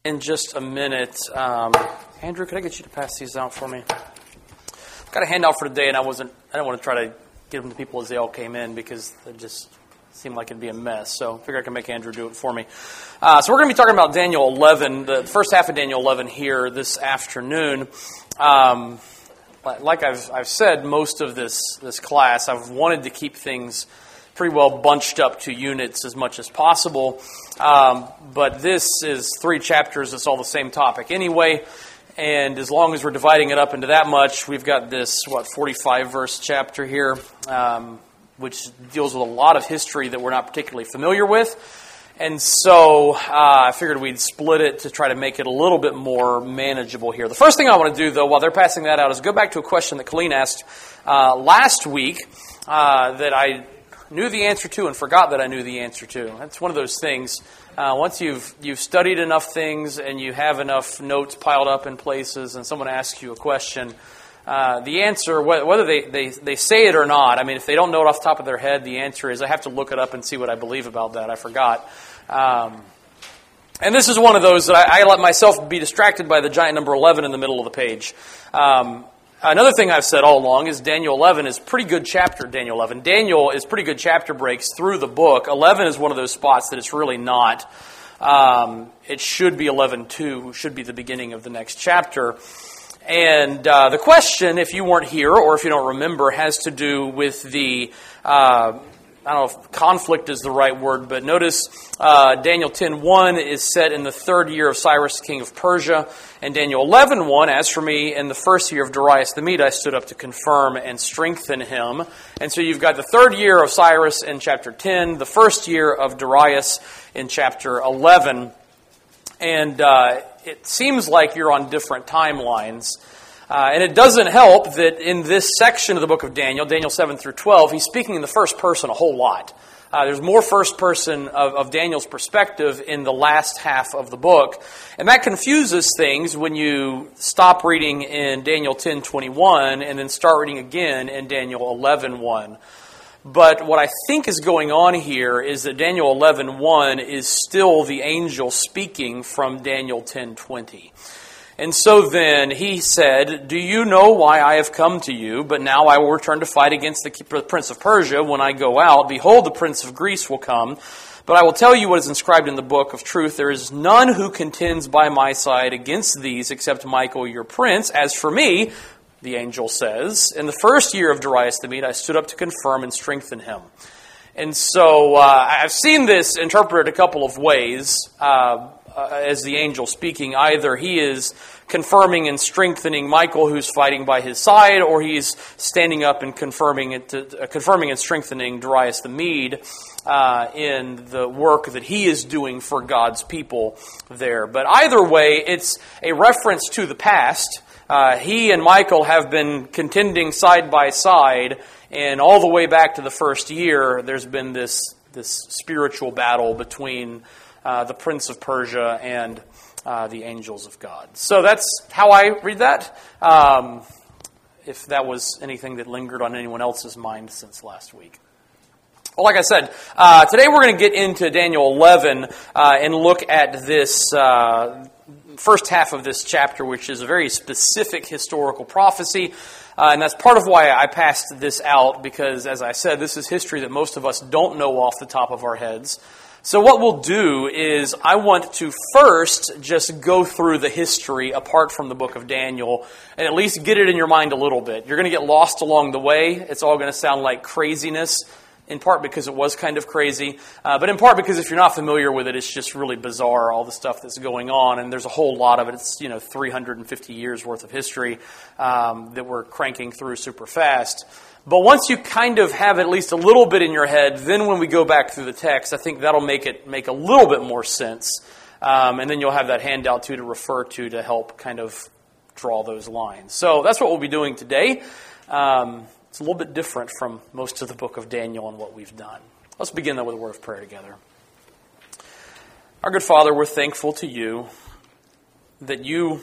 In just a minute. Andrew, could I get you to pass these out for me? I've got a handout for today, and I didn't want to try to give them to people as they all came in because it just seemed like it'd be a mess. So I figured I could make Andrew do it for me. So we're going to be talking about Daniel 11, the first half of Daniel 11 here this afternoon. Like I've said, most of this class, I've wanted to keep things pretty well bunched up to units as much as possible. But this is 3 chapters. It's all the same topic anyway. And as long as we're dividing it up into that much, we've got this, 45-verse chapter here, which deals with a lot of history that we're not particularly familiar with. And so I figured we'd split it to try to make it a little bit more manageable here. The first thing I want to do, though, while they're passing that out, is go back to a question that Colleen asked last week that I knew the answer to and forgot that I knew the answer to. That's one of those things. Once you've studied enough things and you have enough notes piled up in places and someone asks you a question, the answer, whether they say it or not, I mean, if they don't know it off the top of their head, the answer is I have to look it up and see what I believe about that. I forgot. And this is one of those that I let myself be distracted by the giant number 11 in the middle of the page. Another thing I've said all along is Daniel 11 is pretty good chapter, Daniel 11. Daniel is pretty good chapter breaks through the book. 11 is one of those spots that it's really not. It should be 11:2, should be the beginning of the next chapter. And the question, if you weren't here or if you don't remember, has to do with the, I don't know if conflict is the right word, but notice Daniel 10:1 is set in the 3rd year of Cyrus, king of Persia. And Daniel 11:1, as for me, in the 1st year of Darius the Mede, I stood up to confirm and strengthen him. And so you've got the 3rd year of Cyrus in chapter 10, the 1st year of Darius in chapter 11. And it seems like you're on different timelines. And it doesn't help that in this section of the book of Daniel, Daniel 7 through 12, he's speaking in the first person a whole lot. There's more first person of Daniel's perspective in the last half of the book. And that confuses things when you stop reading in Daniel 10:21 and then start reading again in Daniel 11:1. But what I think is going on here is that Daniel 11:1 is still the angel speaking from Daniel 10:20. And so then he said, "Do you know why I have come to you? But now I will return to fight against the prince of Persia. When I go out, behold, the prince of Greece will come. But I will tell you what is inscribed in the book of truth. There is none who contends by my side against these except Michael your prince. As for me," the angel says, "in the 1st year of Darius the Mede, I stood up to confirm and strengthen him." And so I've seen this interpreted a couple of ways as the angel speaking. Either he is confirming and strengthening Michael, who's fighting by his side, or he's standing up and confirming and strengthening Darius the Mede in the work that he is doing for God's people there. But either way, it's a reference to the past. He and Michael have been contending side by side, and all the way back to the 1st year, there's been this spiritual battle between the prince of Persia and the angels of God. So that's how I read that. If that was anything that lingered on anyone else's mind since last week. Well, like I said, today we're going to get into Daniel 11 and look at this first half of this chapter, which is a very specific historical prophecy. And that's part of why I passed this out, because, as I said, this is history that most of us don't know off the top of our heads. So what we'll do is I want to first just go through the history apart from the book of Daniel and at least get it in your mind a little bit. You're going to get lost along the way. It's all going to sound like craziness, in part because it was kind of crazy, but in part because if you're not familiar with it, it's just really bizarre, all the stuff that's going on, and there's a whole lot of it. It's 350 years worth of history that we're cranking through super fast. But once you kind of have at least a little bit in your head, then when we go back through the text, I think that'll make a little bit more sense. And then you'll have that handout too to refer to help kind of draw those lines. So that's what we'll be doing today. It's a little bit different from most of the book of Daniel and what we've done. Let's begin though with a word of prayer together. Our good Father, we're thankful to you that you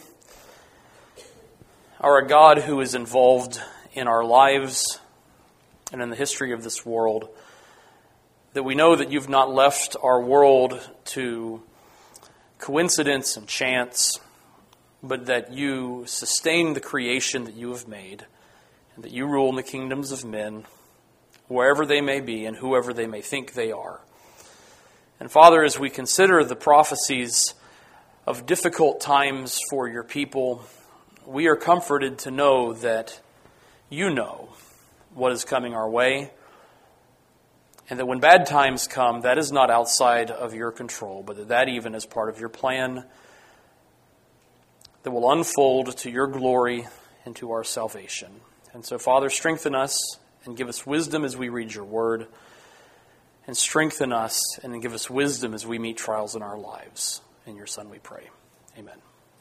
are a God who is involved in our lives and in the history of this world, that we know that you've not left our world to coincidence and chance, but that you sustain the creation that you have made, and that you rule in the kingdoms of men, wherever they may be and whoever they may think they are. And Father, as we consider the prophecies of difficult times for your people, we are comforted to know that you know what is coming our way, and that when bad times come, that is not outside of your control, but that even is part of your plan that will unfold to your glory and to our salvation. And so, Father, strengthen us and give us wisdom as we read your word, and strengthen us and give us wisdom as we meet trials in our lives. In your Son we pray. Amen.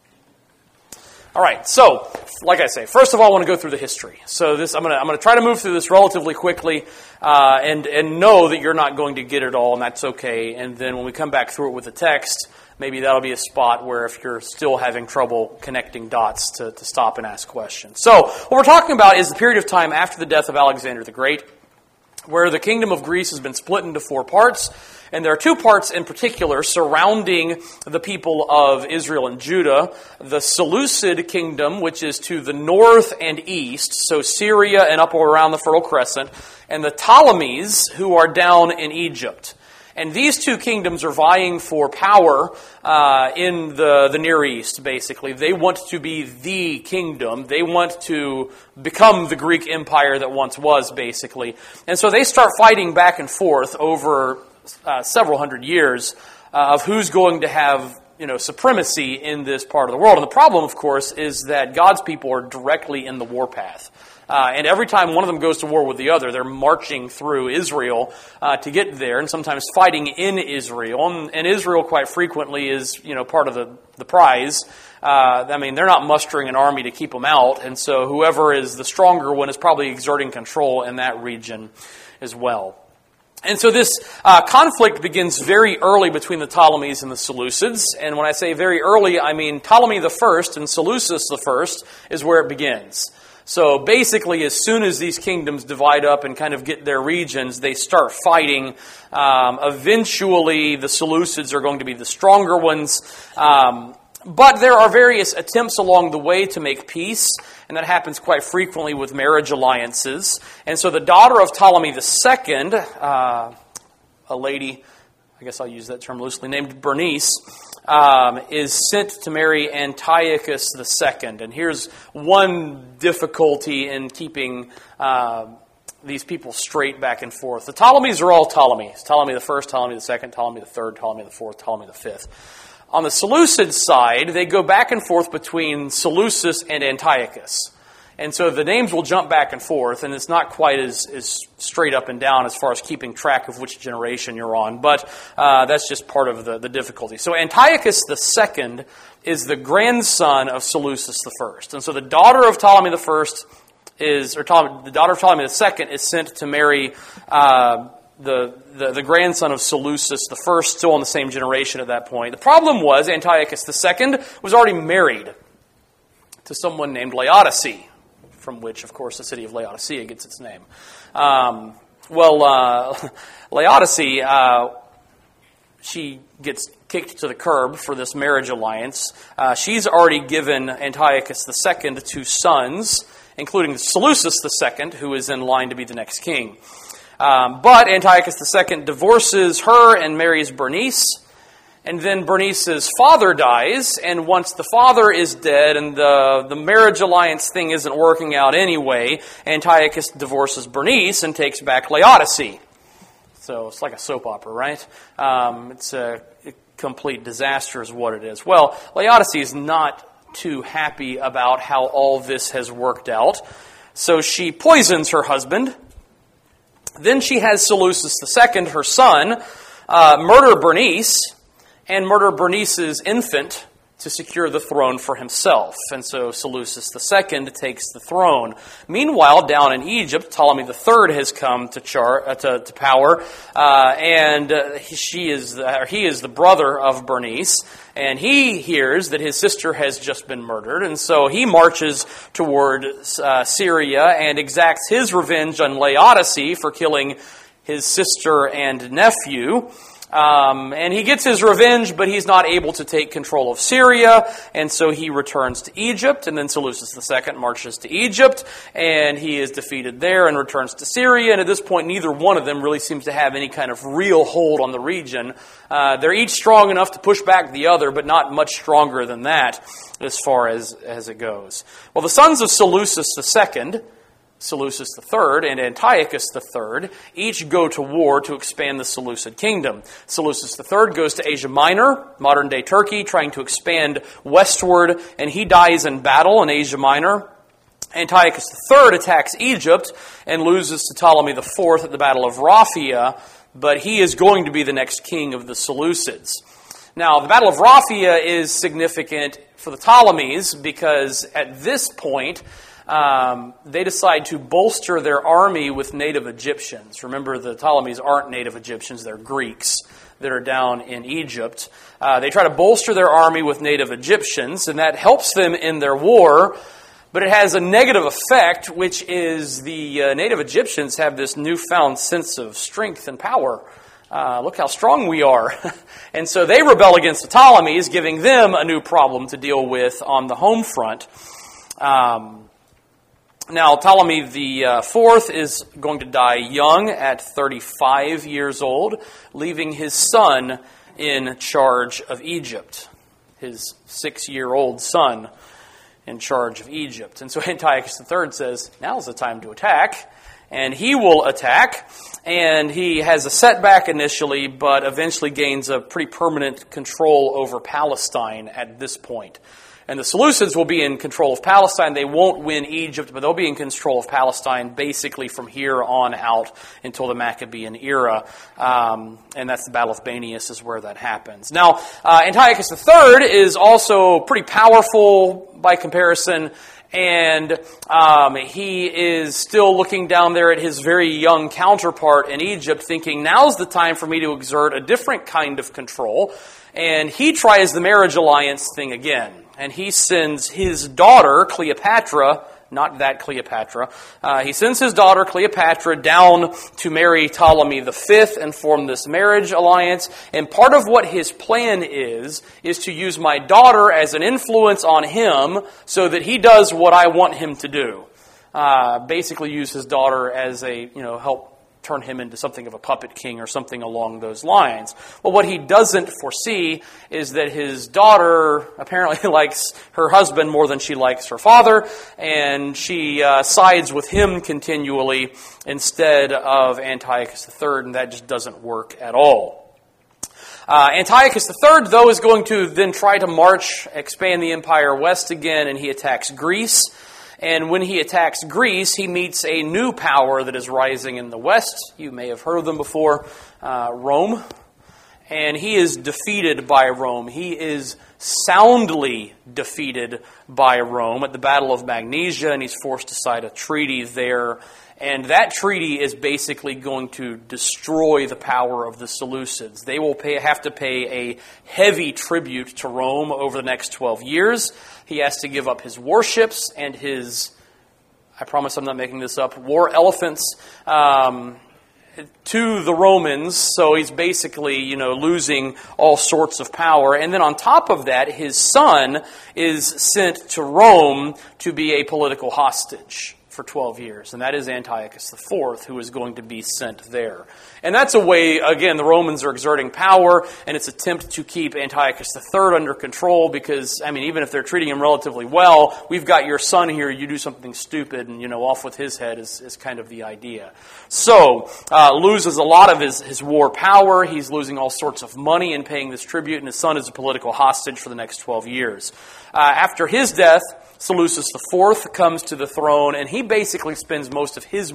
All right, so, like I say, first of all, I want to go through the history. So I'm going to try to move through this relatively quickly, and know that you're not going to get it all, and that's okay. And then when we come back through it with the text, maybe that'll be a spot where if you're still having trouble connecting dots to stop and ask questions. So what we're talking about is the period of time after the death of Alexander the Great, where the kingdom of Greece has been split into 4 parts. And there are 2 parts in particular surrounding the people of Israel and Judah. The Seleucid kingdom, which is to the north and east, so Syria and up around the Fertile Crescent, and the Ptolemies, who are down in Egypt. And these 2 kingdoms are vying for power in the Near East, basically. They want to be the kingdom. They want to become the Greek Empire that once was, basically. And so they start fighting back and forth over several hundred years of who's going to have supremacy in this part of the world. And the problem, of course, is that God's people are directly in the warpath. And every time one of them goes to war with the other, they're marching through Israel to get there, and sometimes fighting in Israel. And Israel, quite frequently, is part of the prize. They're not mustering an army to keep them out, and so whoever is the stronger one is probably exerting control in that region as well. And so this conflict begins very early between the Ptolemies and the Seleucids. And when I say very early, I mean Ptolemy the first and Seleucus the first is where it begins. So basically, as soon as these kingdoms divide up and kind of get their regions, they start fighting. Eventually, the Seleucids are going to be the stronger ones. But there are various attempts along the way to make peace, and that happens quite frequently with marriage alliances. And so the daughter of Ptolemy II, a lady, I guess I'll use that term loosely, named Bernice, is sent to marry Antiochus II. And here's one difficulty in keeping these people straight back and forth. The Ptolemies are all Ptolemies. Ptolemy I, Ptolemy II, Ptolemy III, Ptolemy IV, Ptolemy V. On the Seleucid side, they go back and forth between Seleucus and Antiochus. And so the names will jump back and forth, and it's not quite as straight up and down as far as keeping track of which generation you're on, but that's just part of the difficulty. So Antiochus II is the grandson of Seleucus I. And so the daughter of Ptolemy I the daughter of Ptolemy II is sent to marry the grandson of Seleucus I, still in the same generation at that point. The problem was Antiochus II was already married to someone named Laodice, from which, of course, the city of Laodicea gets its name. Laodice, she gets kicked to the curb for this marriage alliance. She's already given Antiochus II 2 sons, including Seleucus II, who is in line to be the next king. But Antiochus II divorces her and marries Bernice, and then Bernice's father dies, and once the father is dead and the marriage alliance thing isn't working out anyway, Antiochus divorces Bernice and takes back Laodice. So it's like a soap opera, right? It's a complete disaster is what it is. Well, Laodice is not too happy about how all this has worked out, so she poisons her husband. Then she has Seleucus II, her son, murder Bernice, and murder Bernice's infant to secure the throne for himself. And so Seleucus II takes the throne. Meanwhile, down in Egypt, Ptolemy III has come to power, and he is the brother of Bernice, and he hears that his sister has just been murdered, and so he marches toward Syria and exacts his revenge on Laodice for killing his sister and nephew. And he gets his revenge, but he's not able to take control of Syria, and so he returns to Egypt, and then Seleucus II marches to Egypt, and he is defeated there and returns to Syria, and at this point neither one of them really seems to have any kind of real hold on the region. They're each strong enough to push back the other, but not much stronger than that as far as it goes. Well, the sons of Seleucus II, Seleucus III and Antiochus III each go to war to expand the Seleucid kingdom. Seleucus III goes to Asia Minor, modern-day Turkey, trying to expand westward, and he dies in battle in Asia Minor. Antiochus III attacks Egypt and loses to Ptolemy IV at the Battle of Raphia, but he is going to be the next king of the Seleucids. Now, the Battle of Raphia is significant for the Ptolemies because at this point, they decide to bolster their army with native Egyptians. Remember, the Ptolemies aren't native Egyptians, they're Greeks that are down in Egypt. They try to bolster their army with native Egyptians, and that helps them in their war, but it has a negative effect, which is the native Egyptians have this newfound sense of strength and power. Look how strong we are. And so they rebel against the Ptolemies, giving them a new problem to deal with on the home front. Now, Ptolemy the fourth is going to die young at 35 years old, leaving his son in charge of Egypt, his 6-year-old son in charge of Egypt. And so Antiochus III says, now's the time to attack, and he will attack, and he has a setback initially, but eventually gains a pretty permanent control over Palestine at this point. And the Seleucids will be in control of Palestine. They won't win Egypt, but they'll be in control of Palestine basically from here on out until the Maccabean era. And that's the Battle of Banias is where that happens. Now, Antiochus III is also pretty powerful by comparison, and he is still looking down there at his very young counterpart in Egypt, thinking, now's the time for me to exert a different kind of control. And he tries the marriage alliance thing again. And he sends his daughter, Cleopatra, not that Cleopatra, he sends his daughter, Cleopatra, down to marry Ptolemy V and form this marriage alliance. And part of what his plan is to use my daughter as an influence on him so that he does what I want him to do. Basically use his daughter as a, help turn him into something of a puppet king or something along those lines. Well, what he doesn't foresee is that his daughter apparently likes her husband more than she likes her father, and she sides with him continually instead of Antiochus III, and that just doesn't work at all. Antiochus III, though, is going to then try to expand the empire west again, and he attacks Greece. And when he attacks Greece, he meets a new power that is rising in the west. You may have heard of them before, Rome. And he is defeated by Rome. He is soundly defeated by Rome at the Battle of Magnesia, and he's forced to sign a treaty there. And that treaty is basically going to destroy the power of the Seleucids. They will have to pay a heavy tribute to Rome over the next 12 years. He has to give up his warships and his, I promise I'm not making this up, war elephants to the Romans. So he's basically, losing all sorts of power. And then on top of that, his son is sent to Rome to be a political hostage for 12 years. And that is Antiochus IV, who is going to be sent there. And that's a way, again, the Romans are exerting power, and it's an attempt to keep Antiochus III under control because, even if they're treating him relatively well, we've got your son here, you do something stupid, and, off with his head is kind of the idea. So, loses a lot of his war power. He's losing all sorts of money in paying this tribute, and his son is a political hostage for the next 12 years. After his death, Seleucus IV comes to the throne, and he basically spends most of his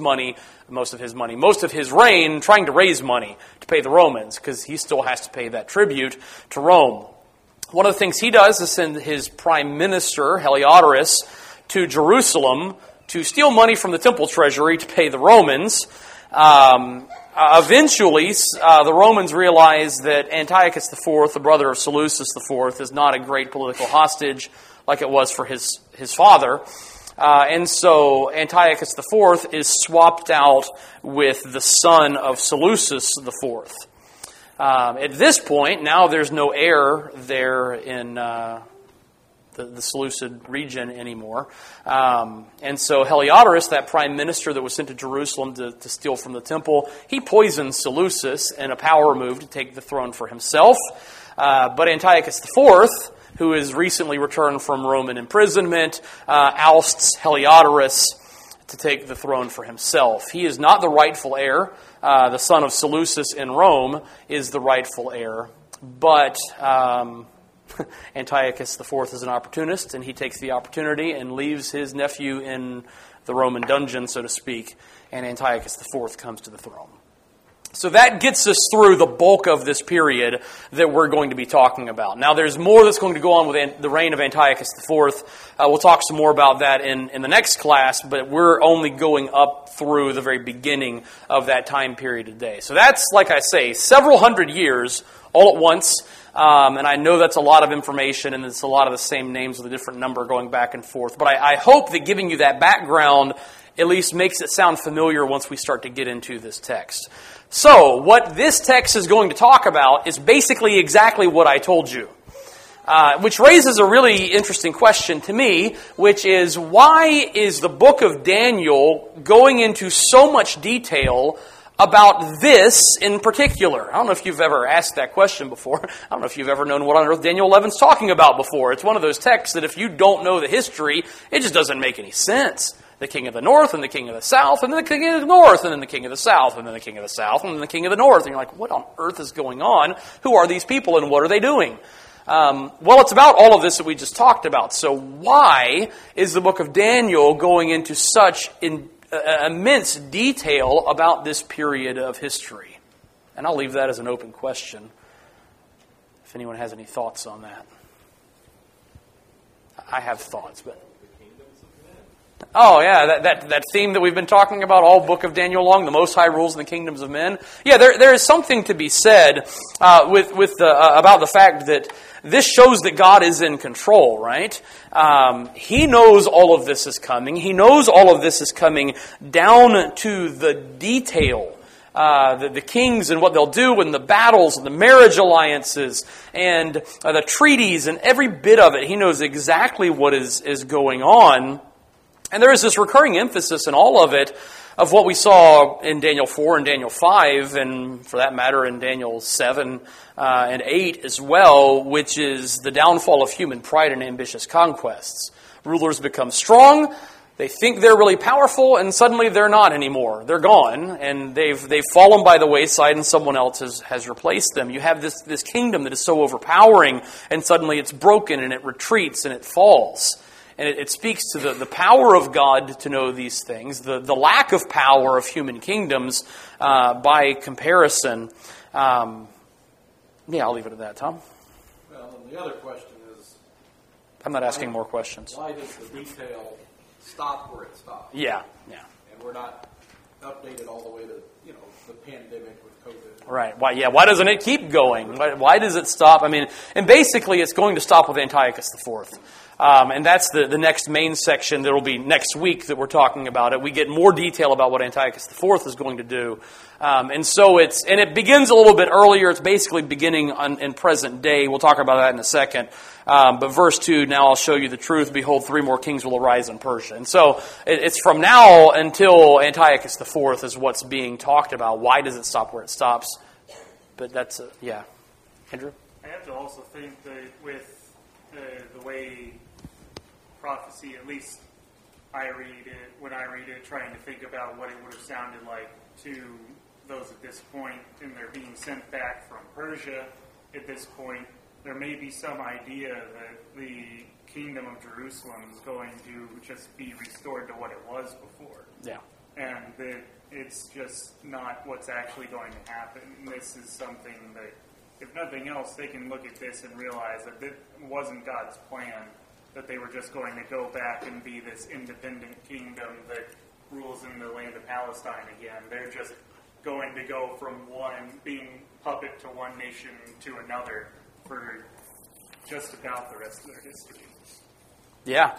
reign trying to raise money to pay the Romans, because he still has to pay that tribute to Rome. One of the things he does is send his prime minister, Heliodorus, to Jerusalem to steal money from the temple treasury to pay the Romans. Eventually, the Romans realize that Antiochus IV, the brother of Seleucus IV, is not a great political hostage like it was for his father. And so Antiochus IV is swapped out with the son of Seleucus IV. At this point, now there's no heir there in the Seleucid region anymore. And so Heliodorus, that prime minister that was sent to Jerusalem to steal from the temple, he poisons Seleucus in a power move to take the throne for himself. But Antiochus IV, who has recently returned from Roman imprisonment, ousts Heliodorus to take the throne for himself. He is not the rightful heir. The son of Seleucus in Rome is the rightful heir. But Antiochus IV is an opportunist, and he takes the opportunity and leaves his nephew in the Roman dungeon, so to speak, and Antiochus IV comes to the throne. So that gets us through the bulk of this period that we're going to be talking about. Now, there's more that's going to go on with the reign of Antiochus IV. We'll talk some more about that in the next class, but we're only going up through the very beginning of that time period today. So that's, like I say, several hundred years all at once. And I know that's a lot of information, and it's a lot of the same names with a different number going back and forth. But I hope that giving you that background at least makes it sound familiar once we start to get into this text. So, what this text is going to talk about is basically exactly what I told you. Which raises a really interesting question to me, which is, why is the book of Daniel going into so much detail about this in particular? I don't know if you've ever asked that question before. I don't know if you've ever known what on earth Daniel 11's talking about before. It's one of those texts that if you don't know the history, it just doesn't make any sense. The king of the north, and the king of the south, and then the king of the north, and then the king of the south, and then the king of the south, and then the king of the north. And you're like, what on earth is going on? Who are these people, and what are they doing? Well, it's about all of this that we just talked about. So why is the book of Daniel going into such immense detail about this period of history? And I'll leave that as an open question, if anyone has any thoughts on that. I have thoughts, but... Oh, yeah, that theme that we've been talking about all book of Daniel long, the Most High rules in the kingdoms of men. Yeah, there is something to be said about the fact that this shows that God is in control, right? He knows all of this is coming. He knows all of this is coming down to the detail. The kings and what they'll do, and the battles and the marriage alliances and the treaties and every bit of it. He knows exactly what is going on. And there is this recurring emphasis in all of it of what we saw in Daniel 4 and Daniel 5, and for that matter in Daniel 7 and 8 as well, which is the downfall of human pride and ambitious conquests. Rulers become strong, they think they're really powerful, and suddenly they're not anymore. They're gone, and they've fallen by the wayside, and someone else has replaced them. You have this kingdom that is so overpowering, and suddenly it's broken, and it retreats, and it falls. And it speaks to the power of God to know these things, the lack of power of human kingdoms by comparison. Yeah, I'll leave it at that, Tom. Well, and the other question is... I'm not asking more questions. Why does the detail stop where it stops? Yeah. And we're not updated all the way to, the pandemic with COVID. Right. Why doesn't it keep going? Why does it stop? I mean, and basically it's going to stop with Antiochus IV. And that's the next main section that will be next week that we're talking about it. We get more detail about what Antiochus IV is going to do. And it begins a little bit earlier. It's basically beginning in present day. We'll talk about that in a second. But verse 2, now I'll show you the truth. Behold, 3 more kings will arise in Persia. And so it's from now until Antiochus IV is what's being talked about. Why does it stop where it stops? But that's, yeah. Andrew? I have to also think that with the way prophecy, at least when I read it, trying to think about what it would have sounded like to those at this point, and they're being sent back from Persia at this point, there may be some idea that the kingdom of Jerusalem is going to just be restored to what it was before. Yeah. And that it's just not what's actually going to happen. And this is something that, if nothing else, they can look at this and realize that it wasn't God's plan, that they were just going to go back and be this independent kingdom that rules in the land of Palestine again. They're just going to go from being puppet to one nation to another for just about the rest of their history. Yeah.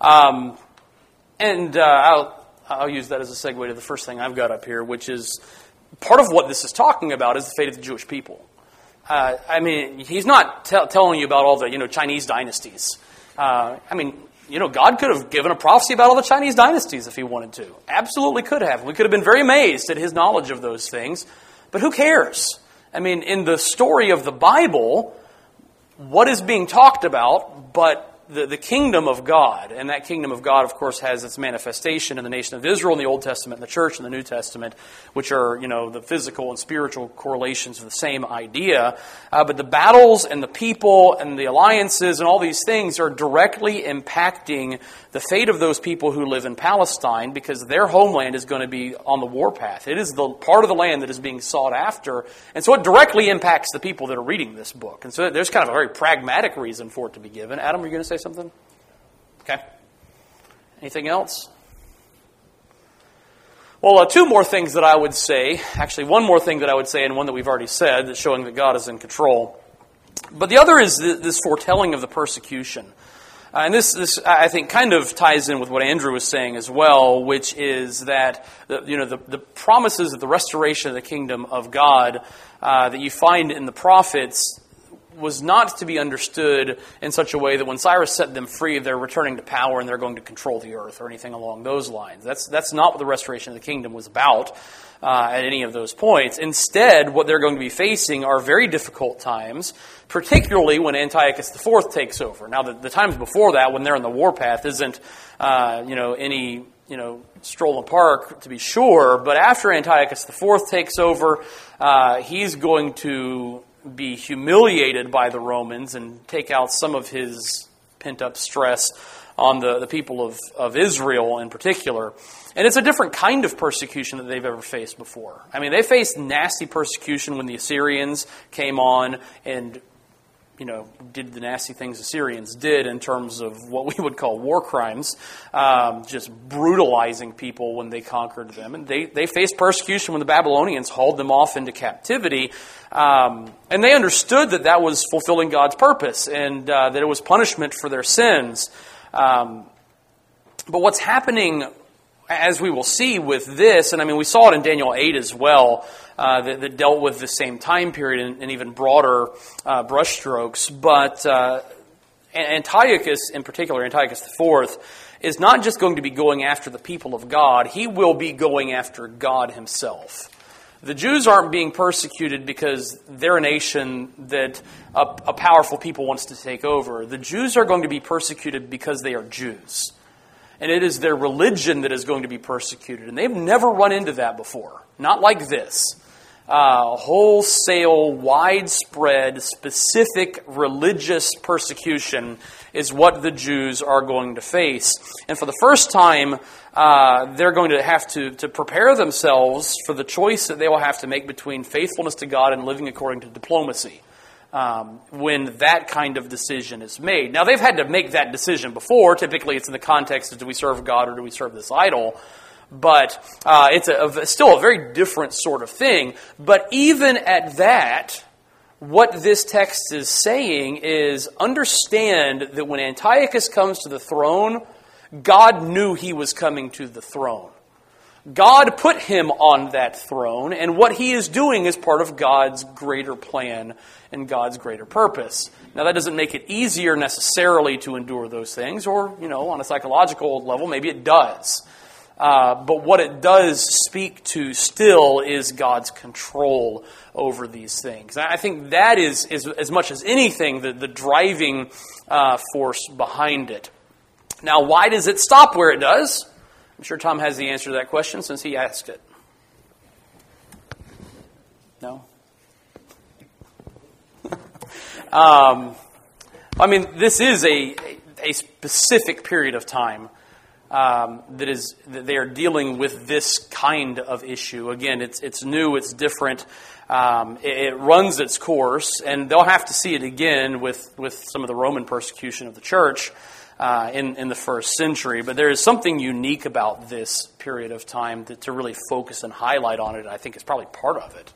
I'll use that as a segue to the first thing I've got up here, which is part of what this is talking about is the fate of the Jewish people. he's not telling you about all the Chinese dynasties. God could have given a prophecy about all the Chinese dynasties if he wanted to. Absolutely could have. We could have been very amazed at his knowledge of those things. But who cares? In the story of the Bible, what is being talked about but the kingdom of God? And that kingdom of God, of course, has its manifestation in the nation of Israel in the Old Testament and the church in the New Testament, which are, the physical and spiritual correlations of the same idea. But the battles and the people and the alliances and all these things are directly impacting the fate of those people who live in Palestine, because their homeland is going to be on the warpath. It is the part of the land that is being sought after. And so it directly impacts the people that are reading this book. And so there's kind of a very pragmatic reason for it to be given. Adam, were you going to say something? Okay. Anything else? Well, two more things that I would say. Actually, one more thing that I would say, and one that we've already said, that's showing that God is in control. But the other is this foretelling of the persecution. And this, I think, kind of ties in with what Andrew was saying as well, which is that the promises of the restoration of the kingdom of God that you find in the prophets was not to be understood in such a way that when Cyrus set them free, they're returning to power and they're going to control the earth or anything along those lines. That's not what the restoration of the kingdom was about at any of those points. Instead, what they're going to be facing are very difficult times, particularly when Antiochus IV takes over. Now, the times before that, when they're in the warpath, isn't any stroll in the park, to be sure. But after Antiochus IV takes over, he's going to be humiliated by the Romans and take out some of his pent-up stress on the people of Israel in particular. And it's a different kind of persecution that they've ever faced before. They faced nasty persecution when the Assyrians came on and did the nasty things Assyrians did in terms of what we would call war crimes, just brutalizing people when they conquered them. And they faced persecution when the Babylonians hauled them off into captivity. And they understood that was fulfilling God's purpose and that it was punishment for their sins. But what's happening, as we will see with this, and we saw it in Daniel 8 as well, that dealt with the same time period and even broader brushstrokes. But Antiochus, in particular, Antiochus IV, is not just going to be going after the people of God. He will be going after God himself. The Jews aren't being persecuted because they're a nation that a powerful people wants to take over. The Jews are going to be persecuted because they are Jews. And it is their religion that is going to be persecuted. And they've never run into that before. Not like this. Wholesale, widespread, specific religious persecution is what the Jews are going to face. And for the first time, they're going to have to prepare themselves for the choice that they will have to make between faithfulness to God and living according to diplomacy. When that kind of decision is made. Now, they've had to make that decision before. Typically, it's in the context of do we serve God or do we serve this idol? But it's still a very different sort of thing. But even at that, what this text is saying is understand that when Antiochus comes to the throne, God knew he was coming to the throne. God put him on that throne, and what he is doing is part of God's greater plan and God's greater purpose. Now, that doesn't make it easier necessarily to endure those things, or, on a psychological level, maybe it does. But what it does speak to still is God's control over these things. I think that is as much as anything, the driving force behind it. Now, why does it stop where it does? I'm sure Tom has the answer to that question since he asked it. No? This is a specific period of time that they are dealing with this kind of issue. Again, it's new, it's different. It runs its course, and they'll have to see it again with some of the Roman persecution of the church in the first century. But there is something unique about this period of time to really focus and highlight on it. I think is probably part of it.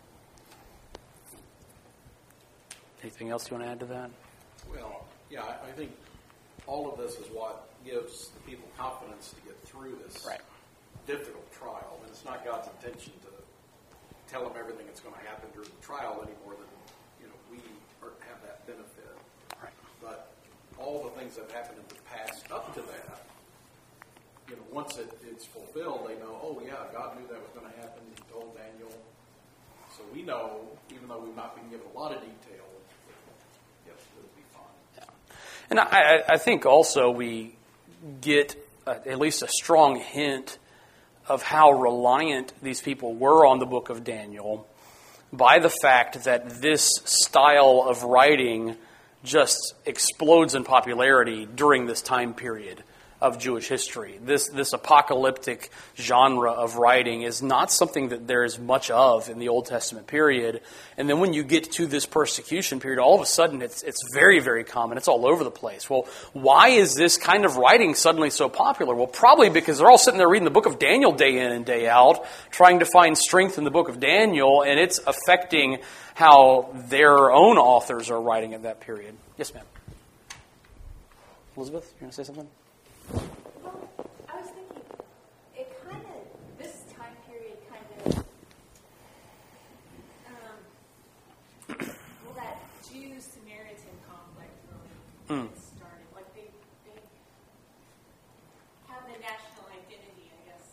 Anything else you want to add to that? Well, yeah, I think all of this is what gives the people confidence to get through this difficult trial. And it's not God's intention to tell them everything that's going to happen during the trial any more than we have that benefit. Right. But all the things that happened in the past up to that, once it's fulfilled, they know, oh yeah, God knew that was going to happen. He told Daniel. So we know, even though we've not been given a lot of detail, yes, it'll be fine. Yeah. And I think also we get at least a strong hint of how reliant these people were on the book of Daniel by the fact that this style of writing just explodes in popularity during this time period of Jewish history. This apocalyptic genre of writing is not something that there is much of in the Old Testament period. And then when you get to this persecution period, all of a sudden it's very, very common. It's all over the place. Well, why is this kind of writing suddenly so popular? Well, probably because they're all sitting there reading the book of Daniel day in and day out, trying to find strength in the book of Daniel, and it's affecting how their own authors are writing at that period. Yes, ma'am. Elizabeth, you want to say something? Well, I was thinking, this time period that Jew-Samaritan conflict really started. Like they have the national identity, I guess,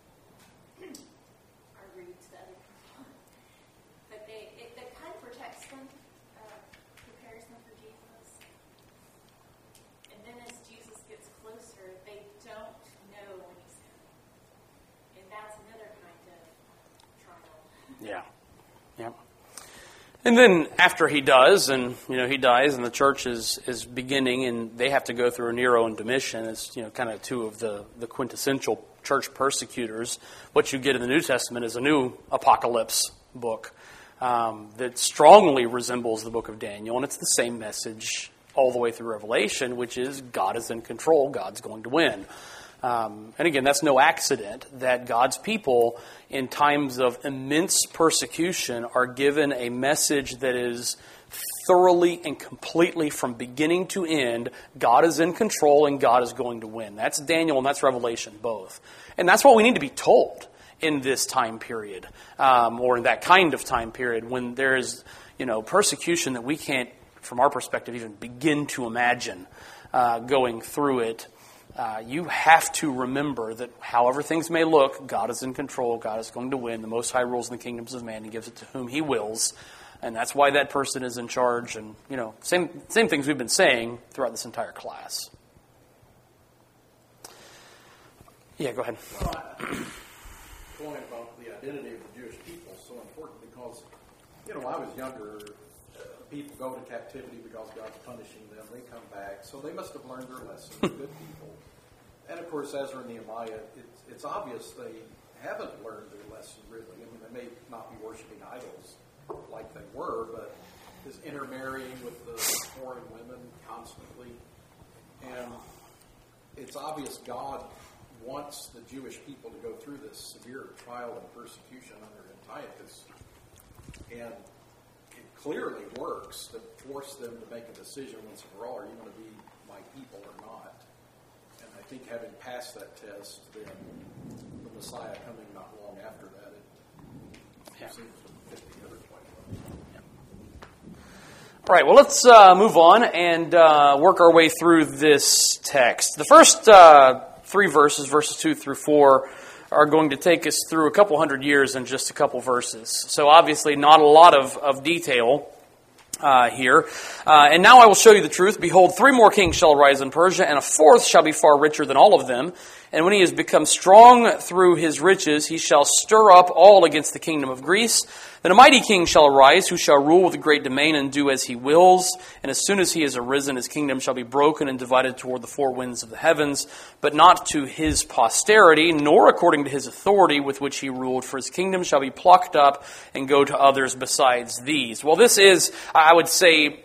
our roots, the other people. But that kind of protects them, prepares them for Jesus. And then as Jesus gets closer, they don't know when he's coming. And that's another kind of trial. Yeah. Yeah. And then after he does, and he dies, and the church is beginning, and they have to go through Nero and Domitian as kind of two of the quintessential church persecutors. What you get in the New Testament is a new apocalypse book that strongly resembles the book of Daniel, and it's the same message all the way through Revelation, which is God is in control, God's going to win. And again, that's no accident that God's people, in times of immense persecution, are given a message that is thoroughly and completely, from beginning to end, God is in control and God is going to win. That's Daniel and that's Revelation both. And that's what we need to be told in this time period, or in that kind of time period, when there is persecution that we can't, from our perspective, even begin to imagine going through it. You have to remember that however things may look, God is in control, God is going to win. The Most High rules in the kingdoms of man. He gives it to whom He wills. And that's why that person is in charge. And, same things we've been saying throughout this entire class. Yeah, go ahead. Point about the identity of the Jewish people is so important because, when I was younger, people go to captivity because God's punishing them. They come back. So they must have learned their lesson. Good people. And, of course, Ezra and Nehemiah, it's obvious they haven't learned their lesson, really. I mean, they may not be worshiping idols like they were, but is intermarrying with the foreign women constantly. And it's obvious God wants the Jewish people to go through this severe trial and persecution under Antiochus. And it clearly works to force them to make a decision once and for all, are you going to be my people or not? And I think having passed that test, then the Messiah coming not long after that, it seems to fit the other quite well. All right, well, let's move on and work our way through this text. The first three verses, verses 2 through 4, are going to take us through a couple hundred years in just a couple verses. So obviously not a lot of detail here. And now I will show you the truth. Behold, 3 more kings shall arise in Persia, and a 4th shall be far richer than all of them. And when he has become strong through his riches, he shall stir up all against the kingdom of Greece. Then a mighty king shall arise, who shall rule with a great domain and do as he wills. And as soon as he is arisen, his kingdom shall be broken and divided toward the 4 winds of the heavens, but not to his posterity, nor according to his authority with which he ruled. For his kingdom shall be plucked up and go to others besides these. Well, this is, I would say,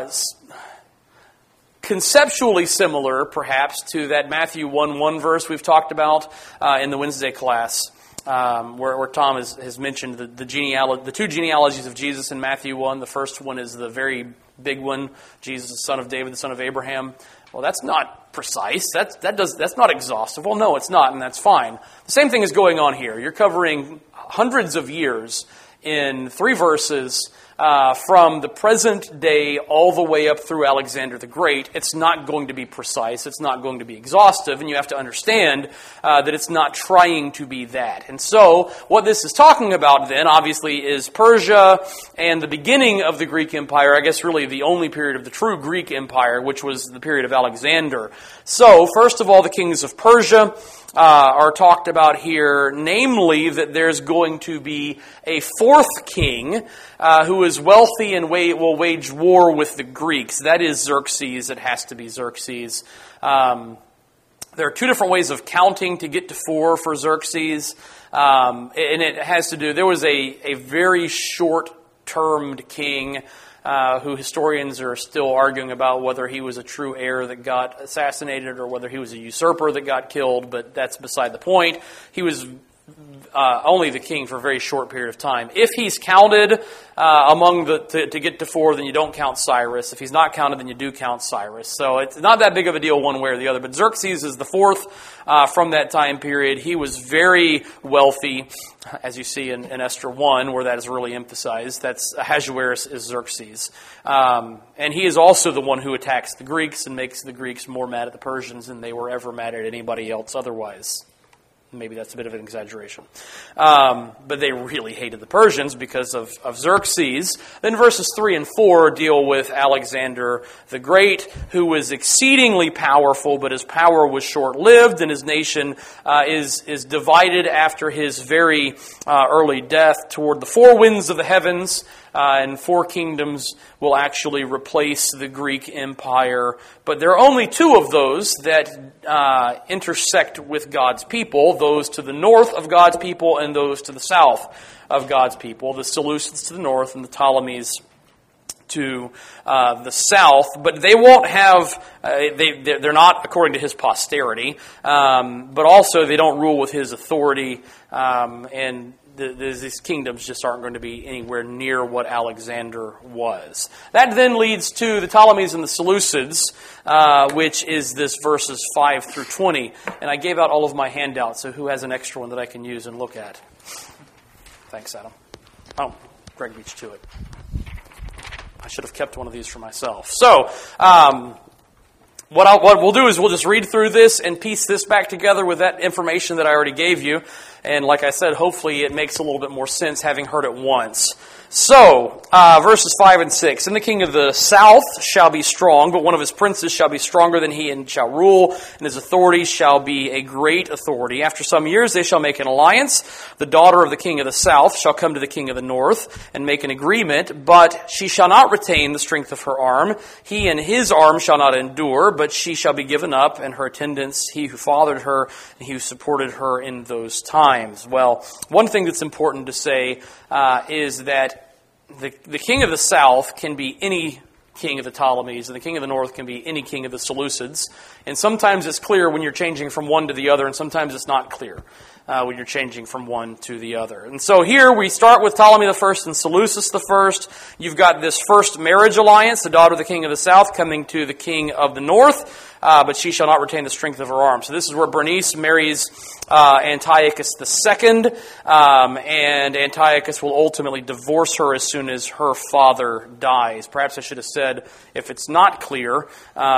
conceptually similar, perhaps, to that Matthew 1:1 verse we've talked about in the Wednesday class, where Tom has mentioned the 2 genealogies of Jesus in Matthew 1. The first one is the very big one, Jesus, the son of David, the son of Abraham. Well, that's not precise. That's not exhaustive. Well, no, it's not, and that's fine. The same thing is going on here. You're covering hundreds of years in 3 verses from the present day all the way up through Alexander the Great, it's not going to be precise, it's not going to be exhaustive, and you have to understand that it's not trying to be that. And so, what this is talking about then, obviously, is Persia and the beginning of the Greek Empire, I guess really the only period of the true Greek Empire, which was the period of Alexander. So, first of all, the kings of Persia are talked about here, namely that there's going to be a fourth king who is wealthy and will wage war with the Greeks. That is Xerxes. It has to be Xerxes. There are two different ways of counting to get to 4 for Xerxes, and it has to do, there was a very short-termed king who historians are still arguing about whether he was a true heir that got assassinated or whether he was a usurper that got killed, but that's beside the point. He was only the king for a very short period of time. If he's counted among to get to 4, then you don't count Cyrus. If he's not counted, then you do count Cyrus. So it's not that big of a deal one way or the other. But Xerxes is the 4th from that time period. He was very wealthy, as you see in Esther 1, where that is really emphasized. That's Ahasuerus is Xerxes. And he is also the one who attacks the Greeks and makes the Greeks more mad at the Persians than they were ever mad at anybody else otherwise. Maybe that's a bit of an exaggeration. But they really hated the Persians because of Xerxes. Then verses 3 and 4 deal with Alexander the Great, who was exceedingly powerful, but his power was short-lived, and his nation is divided after his very early death toward the 4 winds of the heavens, and 4 kingdoms will actually replace the Greek Empire. But there are only 2 of those that intersect with God's people, those to the north of God's people and those to the south of God's people, the Seleucids to the north and the Ptolemies to the south. But they won't have, they're not according to his posterity, but also they don't rule with his authority, and these kingdoms just aren't going to be anywhere near what Alexander was. That then leads to the Ptolemies and the Seleucids, which is this verses 5 through 20. And I gave out all of my handouts, so who has an extra one that I can use and look at? Thanks, Adam. Oh, Greg beat you to it. I should have kept one of these for myself. So, what we'll do is we'll just read through this and piece this back together with that information that I already gave you. And like I said, hopefully it makes a little bit more sense having heard it once. So, verses 5 and 6. And the king of the south shall be strong, but one of his princes shall be stronger than he and shall rule, and his authority shall be a great authority. After some years they shall make an alliance. The daughter of the king of the south shall come to the king of the north and make an agreement, but she shall not retain the strength of her arm. He and his arm shall not endure, but she shall be given up, and her attendants, he who fathered her, and he who supported her in those times. Well, one thing that's important to say is that the king of the south can be any king of the Ptolemies, and the king of the north can be any king of the Seleucids. And sometimes it's clear when you're changing from one to the other, and sometimes it's not clear when you're changing from one to the other. And so here we start with Ptolemy the first and Seleucus the first. You've got this first marriage alliance, the daughter of the king of the south coming to the king of the north, but she shall not retain the strength of her arm. So this is where Bernice marries Antiochus II, and Antiochus will ultimately divorce her as soon as her father dies. Perhaps I should have said, if it's not clear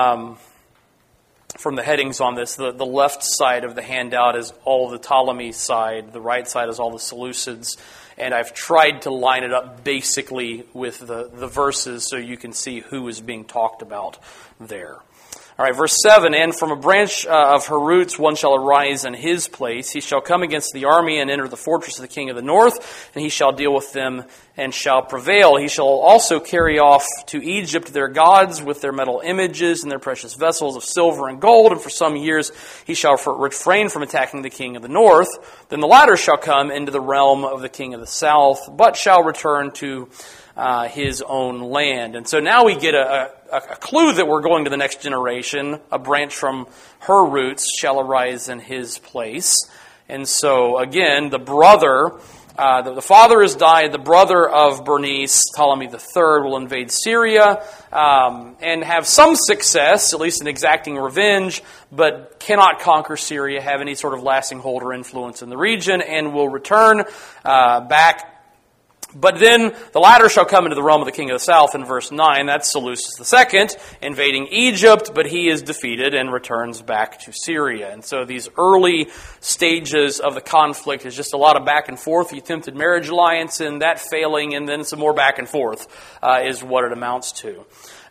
from the headings on this, the left side of the handout is all the Ptolemy side, the right side is all the Seleucids, and I've tried to line it up basically with the verses so you can see who is being talked about there. All right, verse 7, and from a branch of her roots one shall arise in his place. He shall come against the army and enter the fortress of the king of the north, and he shall deal with them and shall prevail. He shall also carry off to Egypt their gods with their metal images and their precious vessels of silver and gold, and for some years he shall refrain from attacking the king of the north. Then the latter shall come into the realm of the king of the south, but shall return to his own land. And so now we get a clue that we're going to the next generation. A branch from her roots shall arise in his place. And so again, the brother, the father has died, the brother of Bernice, Ptolemy III, will invade Syria and have some success, at least in exacting revenge, but cannot conquer Syria, have any sort of lasting hold or influence in the region, and will return back But then the latter shall come into the realm of the king of the south in verse 9. That's Seleucus II invading Egypt, but he is defeated and returns back to Syria. And so these early stages of the conflict is just a lot of back and forth. The attempted marriage alliance and that failing, and then some more back and forth is what it amounts to.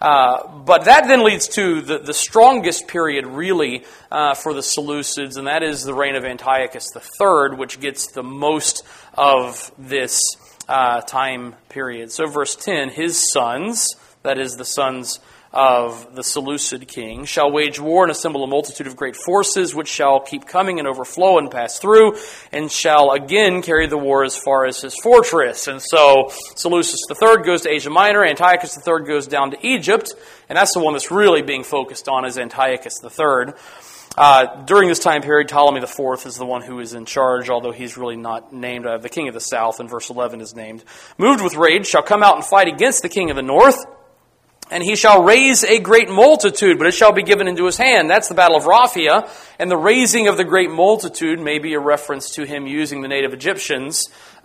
But that then leads to the strongest period, really, for the Seleucids, and that is the reign of Antiochus III, which gets the most of this time period. So verse 10, his sons, that is the sons of the Seleucid king, shall wage war and assemble a multitude of great forces, which shall keep coming and overflow and pass through, and shall again carry the war as far as his fortress. And so Seleucus III goes to Asia Minor, Antiochus III goes down to Egypt, and that's the one that's really being focused on, is Antiochus III. During this time period, Ptolemy IV is the one who is in charge, although he's really not named. The king of the south in verse 11 is named. Moved with rage, shall come out and fight against the king of the north, and he shall raise a great multitude, but it shall be given into his hand. That's the battle of Raphia, and the raising of the great multitude may be a reference to him using the native Egyptians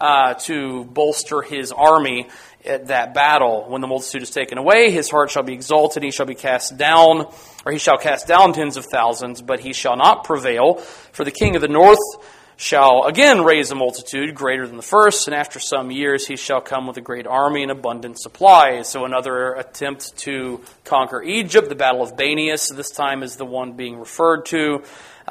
to bolster his army at that battle. When the multitude is taken away, his heart shall be exalted, he shall be cast down, or he shall cast down tens of thousands, but he shall not prevail. For the king of the north shall again raise a multitude greater than the first, and after some years he shall come with a great army and abundant supplies. So another attempt to conquer Egypt, the Battle of Banias, this time is the one being referred to.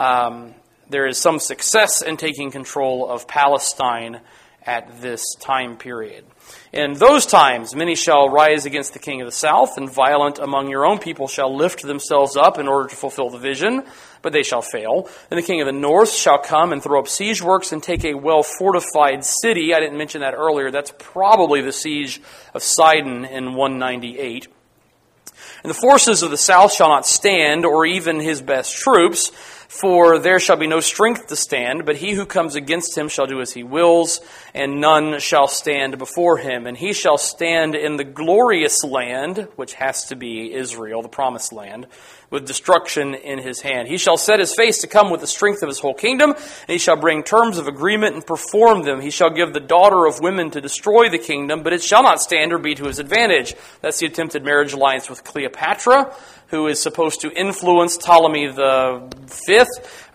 There is some success in taking control of Palestine at this time period. In those times, many shall rise against the king of the south, and violent among your own people shall lift themselves up in order to fulfill the vision, but they shall fail. Then the king of the north shall come and throw up siege works and take a well-fortified city. I didn't mention that earlier. That's probably the siege of Sidon in 198. And the forces of the south shall not stand, or even his best troops, for there shall be no strength to stand, but he who comes against him shall do as he wills, and none shall stand before him. And he shall stand in the glorious land, which has to be Israel, the promised land, with destruction in his hand. He shall set his face to come with the strength of his whole kingdom, and he shall bring terms of agreement and perform them. He shall give the daughter of women to destroy the kingdom, but it shall not stand or be to his advantage. That's the attempted marriage alliance with Cleopatra, who is supposed to influence Ptolemy V,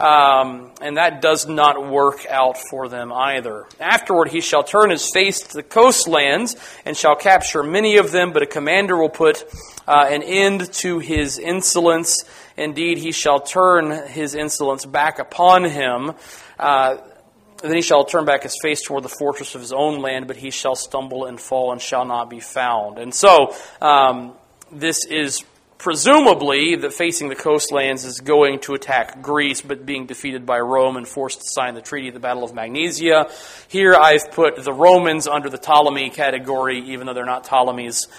and that does not work out for them either. Afterward he shall turn his face to the coastlands, and shall capture many of them, but a commander will put an end to his insolence. Indeed, he shall turn his insolence back upon him. Then he shall turn back his face toward the fortress of his own land, but he shall stumble and fall and shall not be found. And so, this is presumably that facing the coastlands is going to attack Greece, but being defeated by Rome and forced to sign the treaty at the Battle of Magnesia. Here I've put the Romans under the Ptolemy category, even though they're not Ptolemies.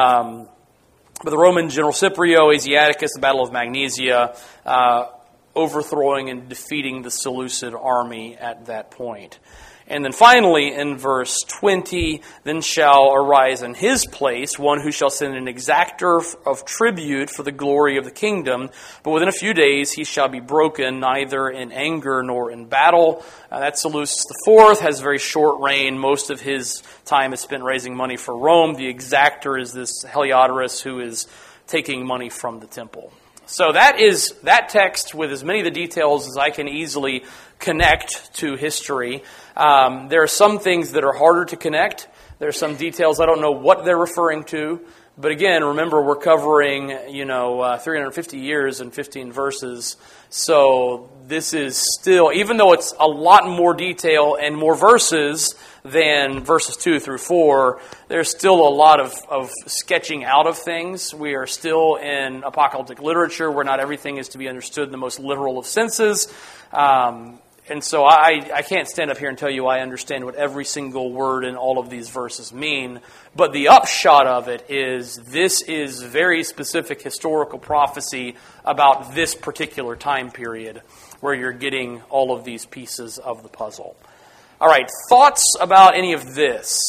But the Roman general Scipio, Asiaticus, the Battle of Magnesia, overthrowing and defeating the Seleucid army at that point. And then finally, in verse 20, then shall arise in his place one who shall send an exactor of tribute for the glory of the kingdom, but within a few days he shall be broken, neither in anger nor in battle. That's Seleucus IV, has a very short reign. Most of his time is spent raising money for Rome. The exactor is this Heliodorus who is taking money from the temple. So that is that text with as many of the details as I can easily connect to history. There are some things that are harder to connect. There are some details I don't know what they're referring to. But again, remember we're covering 350 years and 15 verses. So this is still, even though it's a lot more detail and more verses than verses 2 through 4, there's still a lot of sketching out of things. We are still in apocalyptic literature where not everything is to be understood in the most literal of senses. And so I can't stand up here and tell you I understand what every single word in all of these verses mean. But the upshot of it is this is very specific historical prophecy about this particular time period where you're getting all of these pieces of the puzzle. All right, thoughts about any of this?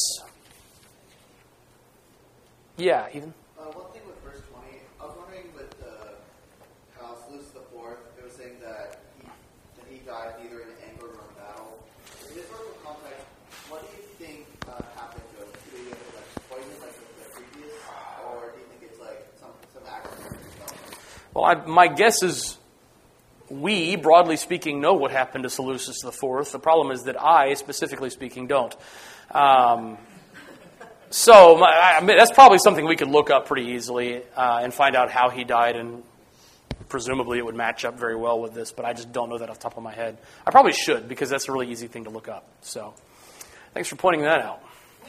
Yeah, Ethan? One thing with verse 20, I was wondering with how Seleucus IV, it was saying that he died neither in anger nor in battle. In historical context, what do you think happened to him? Well, my guess is we, broadly speaking, know what happened to Seleucus IV. The problem is that I, specifically speaking, don't. So that's probably something we could look up pretty easily and find out how he died, and presumably it would match up very well with this, but I just don't know that off the top of my head. I probably should, because that's a really easy thing to look up. So thanks for pointing that out.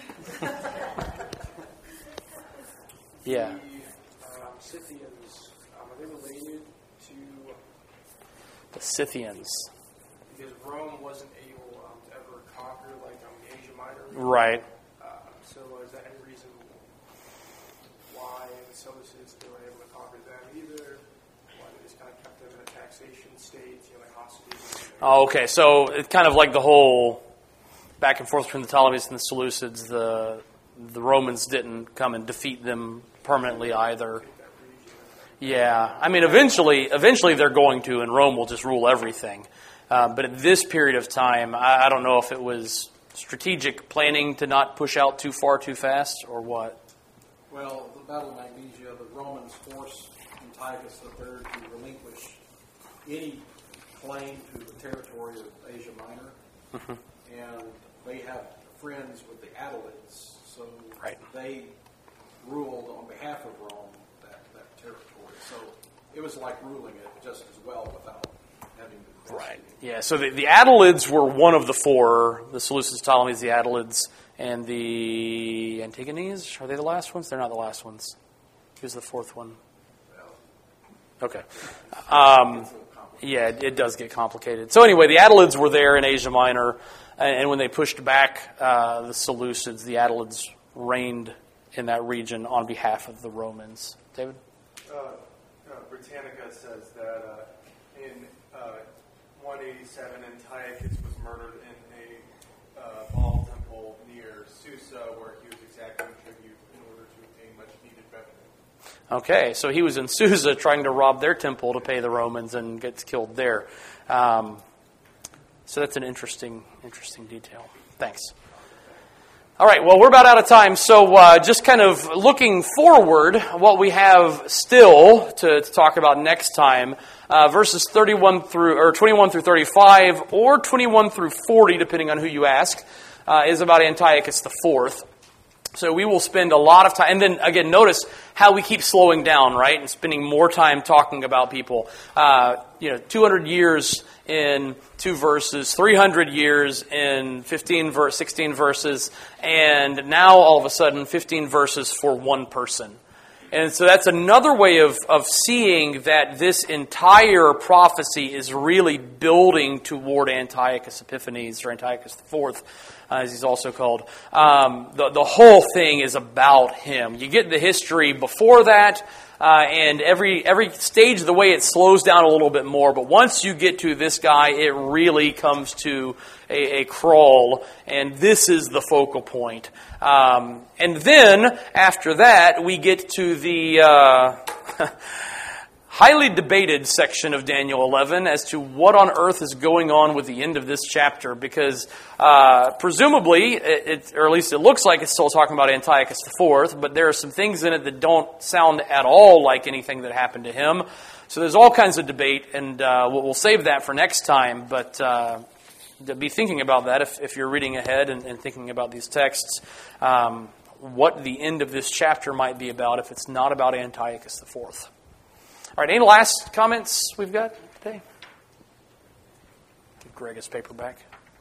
Yeah. The Scythians, are they related to... The Scythians. Because Rome wasn't able to ever conquer, like, Asia Minor. Right. So is that any reason why the Seleucids weren't able to conquer them either? Why they just kind of kept them in a taxation state, like hostages? Oh, okay. So it's kind of like the whole back and forth between the Ptolemies and the Seleucids. The Romans didn't come and defeat them permanently either. Yeah. I mean, eventually they're going to, and Rome will just rule everything. But at this period of time, I don't know if it was strategic planning to not push out too far too fast, or what? Well, the Battle of Magnesia, the Romans forced Antiochus III to relinquish any claim to the territory of Asia Minor, and they have friends with the Attalids, so they ruled on behalf of Rome that territory. So it was like ruling it just as well without having to. Right. Yeah. So the Attalids were one of the four: the Seleucids, Ptolemies, the Attalids, and the Antigones. Are they the last ones? They're not the last ones. Who's the fourth one? Okay. Yeah, it does get complicated. So anyway, the Attalids were there in Asia Minor, and when they pushed back the Seleucids, the Attalids reigned in that region on behalf of the Romans. David? Britannica says that in 187, Antiochus was murdered in a Baal temple near Susa, where he was exacting tribute in order to obtain much needed revenue. Okay, so he was in Susa trying to rob their temple to pay the Romans and gets killed there. So that's an interesting detail. Thanks. All right, well, we're about out of time, so just kind of looking forward, what we have still to talk about next time, verses 21 through 35, or 21 through 40, depending on who you ask, is about Antiochus IV. So we will spend a lot of time, and then again, notice how we keep slowing down, right, and spending more time talking about people. 200 years in 2 verses, 300 years in 16 verses, and now all of a sudden 15 verses for one person. And so that's another way of seeing that this entire prophecy is really building toward Antiochus Epiphanes, or Antiochus IV, as he's also called. The whole thing is about him. You get the history before that, and every stage of the way it slows down a little bit more. But once you get to this guy, it really comes to a crawl, and this is the focal point. And then, after that, we get to the highly debated section of Daniel 11 as to what on earth is going on with the end of this chapter, because presumably, or at least it looks like it's still talking about Antiochus IV, but there are some things in it that don't sound at all like anything that happened to him. So there's all kinds of debate, and we'll save that for next time, but be thinking about that if you're reading ahead and thinking about these texts, what the end of this chapter might be about if it's not about Antiochus IV. All right, any last comments we've got today? Give Greg his paper back.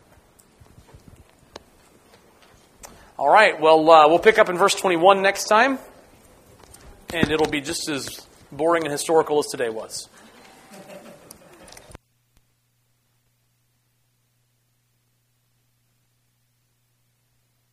All right, well, we'll pick up in verse 21 next time, and it'll be just as boring and historical as today was.